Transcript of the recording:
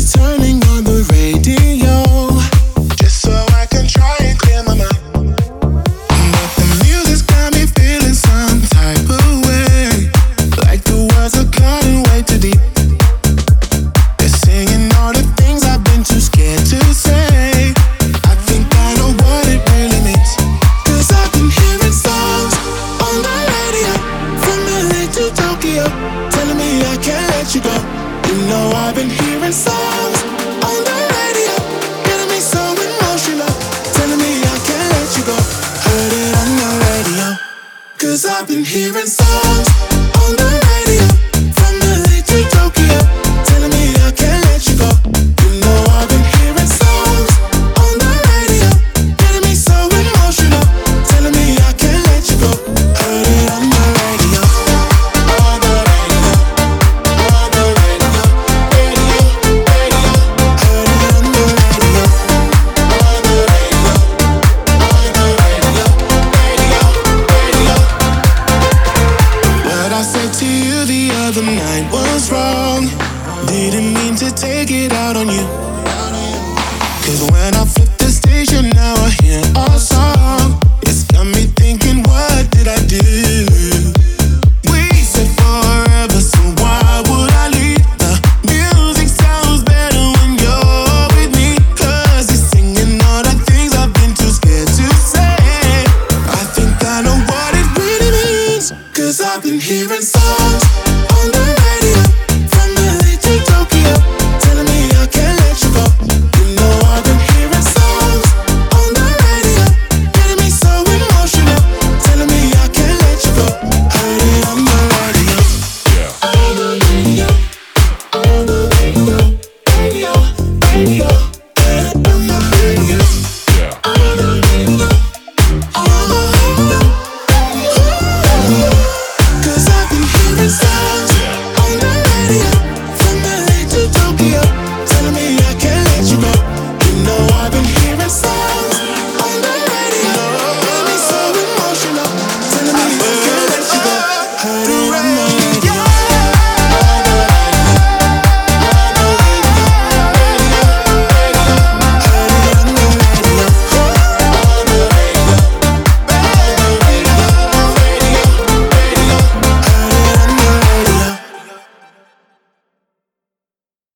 turning on the radio just so I can try and clear my mind. But the music's got me feeling some type of way, like the words are cutting way too deep. They're singing all the things I've been too scared to say. I think I know what it really means, 'cause I've been hearing songs on the radio from LA to Tokyo, telling me I can't let you go. You know I've been hearing songs on the radio, getting me so emotional, telling me I can't let you go. Heard it on the radio, 'cause I've been hearing songs on the radio from LA to Tokyo, telling me I can't let you go. You know I've been hearing songs on the radio, getting me so emotional, telling me I can't let you go. Heard it on the radio, on the radio, on the radio, radio, radio. Heard it on the radio, on the radio, on the radio, radio, radio. What I said to you the other night was wrong. Didn't mean to take it out on you, 'cause when I flip the station now I hear our song. It's got me thinking, what did I do? We said forever, so why would I leave? The music sounds better when you're with me, 'cause you're singing all the things I've been too scared to say. I think I know what it really means, 'cause I've been hearing songs on the radio from LA to Tokyo, telling me I can't let you go. You know I've been hearing songs on the radio, getting me so emotional, telling me I can't let you go. Heard it on the radio, on the radio, on the radio, radio, radio. Heard it on the radio, on the radio, on the radio. 'Cause I've been hearing songs on the radio from LA to Tokyo,